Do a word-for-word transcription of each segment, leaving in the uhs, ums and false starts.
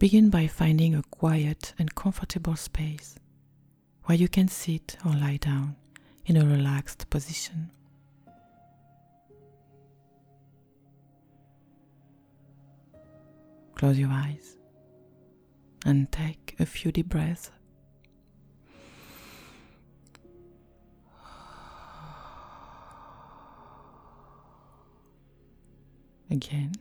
Begin by finding a quiet and comfortable space where you can sit or lie down in a relaxed position. Close your eyes and take a few deep breaths. Again.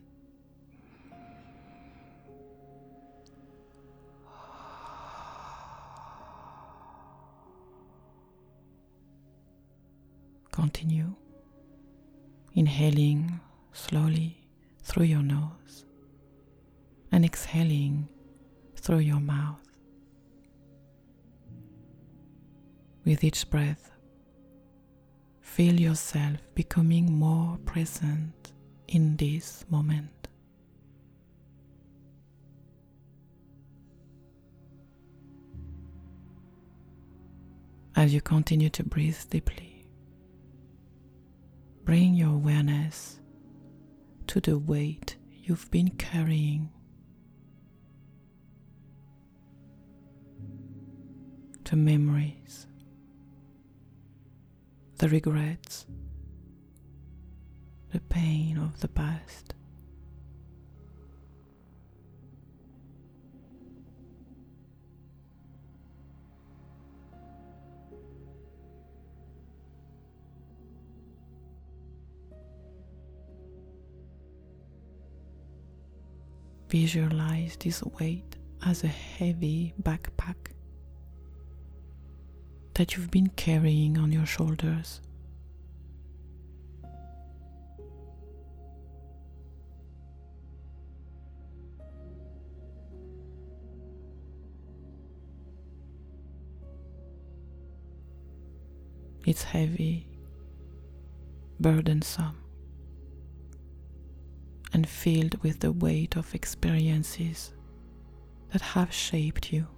Continue inhaling slowly through your nose and exhaling through your mouth. With each breath, feel yourself becoming more present in this moment. As you continue to breathe deeply, bring your awareness to the weight you've been carrying, the memories, the regrets, the pain of the past. Visualize this weight as a heavy backpack that you've been carrying on your shoulders. It's heavy, burdensome, and filled with the weight of experiences that have shaped you.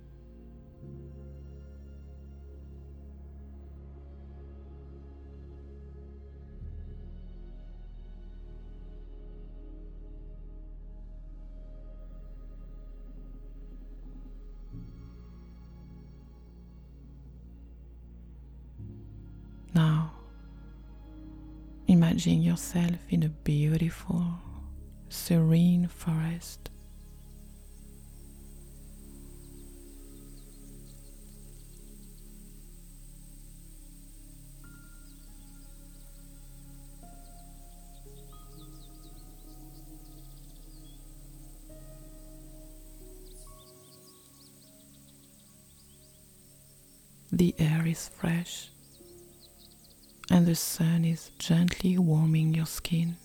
Now, imagine yourself in a beautiful, serene forest. The air is fresh, and the sun is gently warming your skin.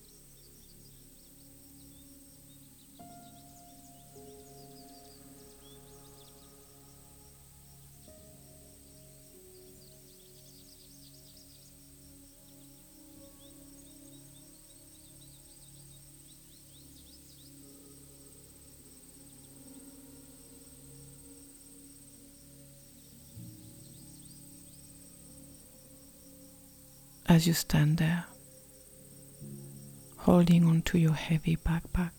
As you stand there, holding onto your heavy backpack,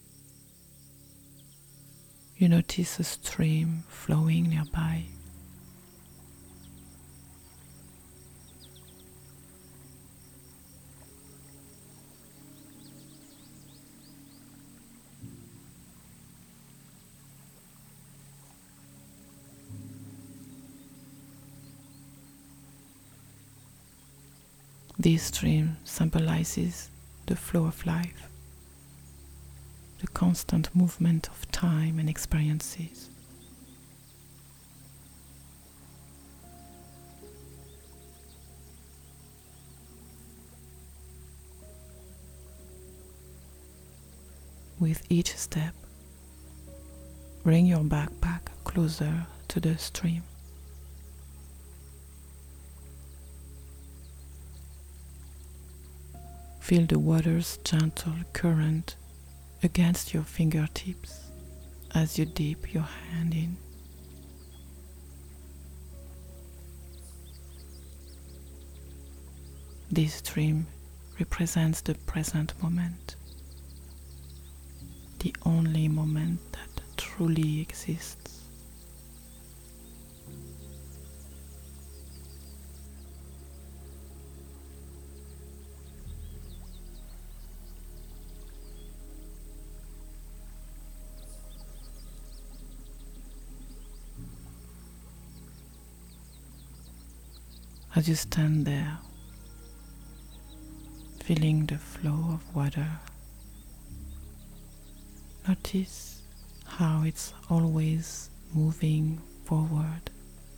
you notice a stream flowing nearby. This stream symbolizes the flow of life, the constant movement of time and experiences. With each step, bring your backpack closer to the stream. Feel the water's gentle current against your fingertips as you dip your hand in. This stream represents the present moment, the only moment that truly exists. As you stand there, feeling the flow of water, notice how it's always moving forward,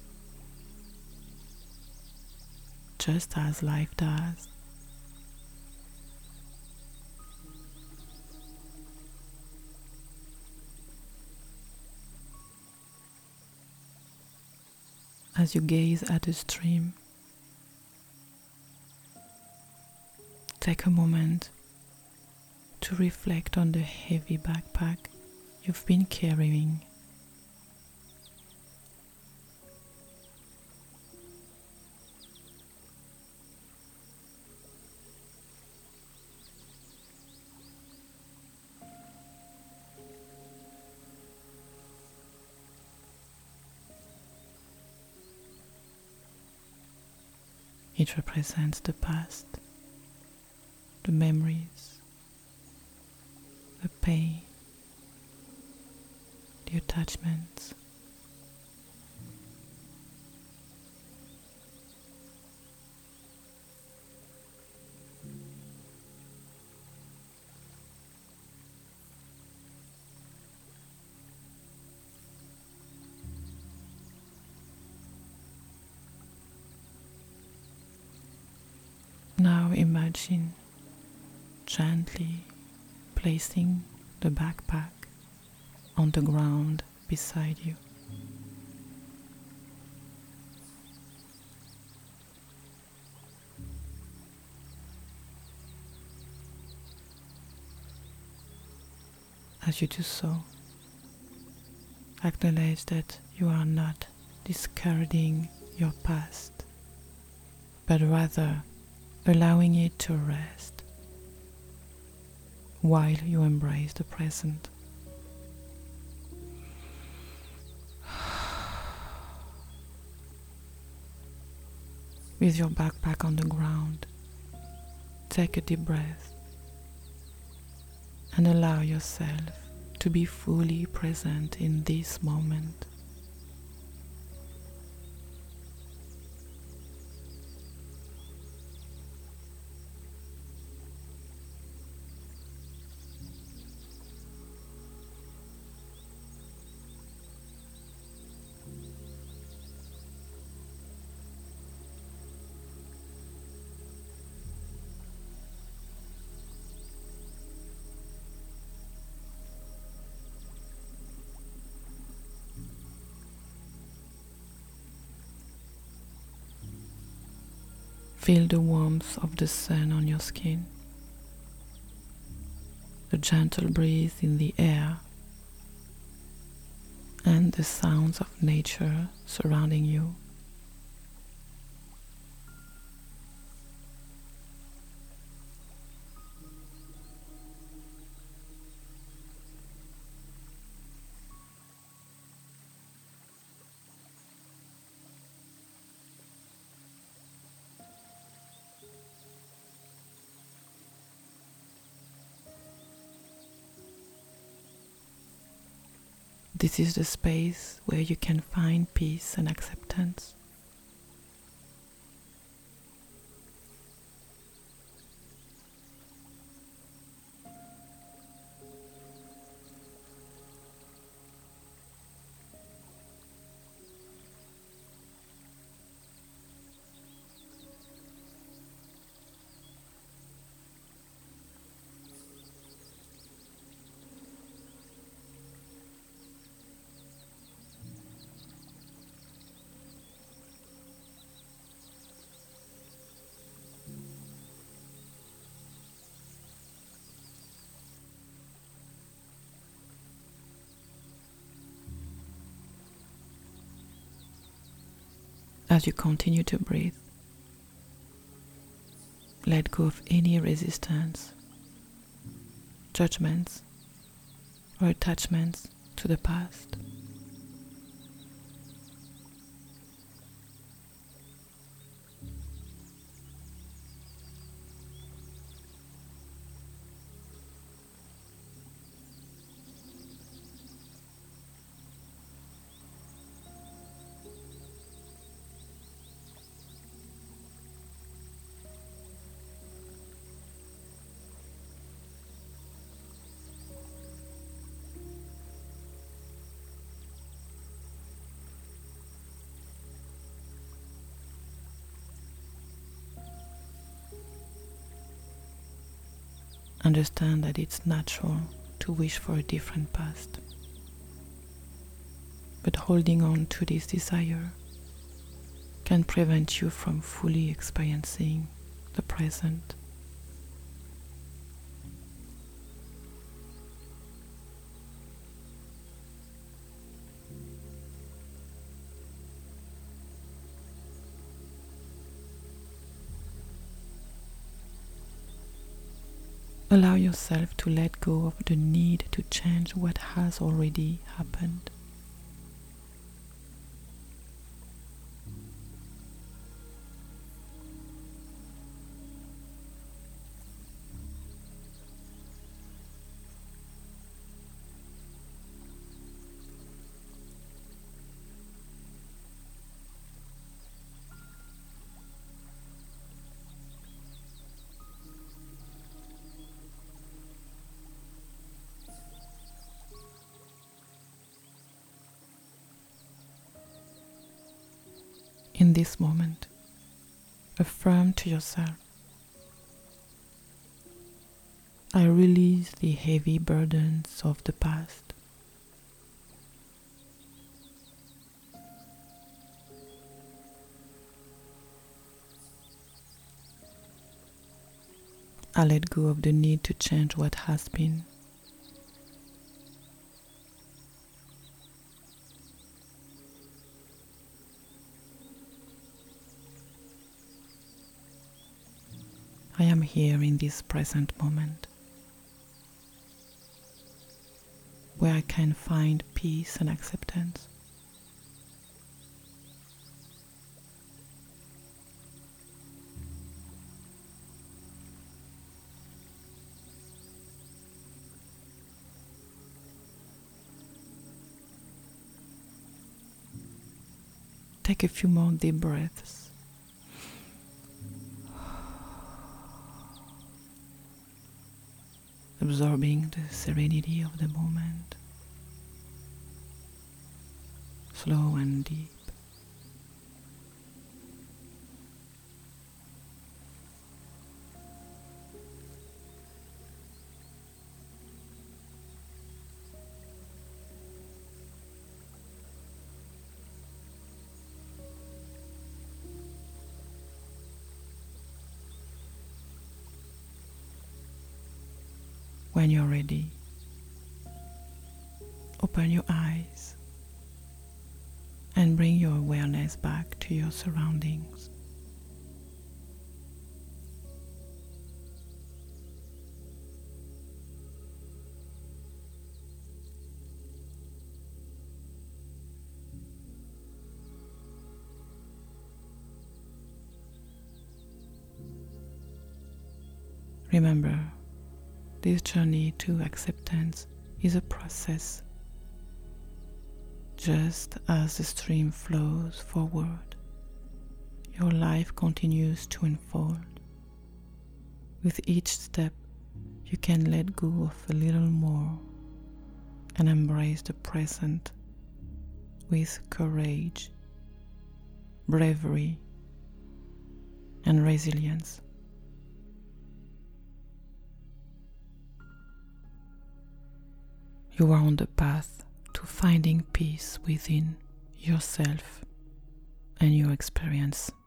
just as life does. As you gaze at the stream, take a moment to reflect on the heavy backpack you've been carrying. It represents the past, the memories, the pain, the attachments. Now imagine gently placing the backpack on the ground beside you. As you do so, acknowledge that you are not discarding your past, but rather allowing it to rest while you embrace the present. With your backpack on the ground, take a deep breath and allow yourself to be fully present in this moment. Feel the warmth of the sun on your skin, the gentle breeze in the air, and the sounds of nature surrounding you. This is the space where you can find peace and acceptance. As you continue to breathe, let go of any resistance, judgments, or attachments to the past. Understand that it's natural to wish for a different past, but holding on to this desire can prevent you from fully experiencing the present. Allow yourself to let go of the need to change what has already happened. In this moment, affirm to yourself, I release the heavy burdens of the past. I let go of the need to change what has been. I am here in this present moment, where I can find peace and acceptance. Take a few more deep breaths. Absorbing the serenity of the moment, slow and deep. When you're ready, open your eyes and bring your awareness back to your surroundings. Remember, this journey to acceptance is a process. Just as the stream flows forward, your life continues to unfold. With each step, you can let go of a little more and embrace the present with courage, bravery, and resilience. You are on the path to finding peace within yourself and your experience.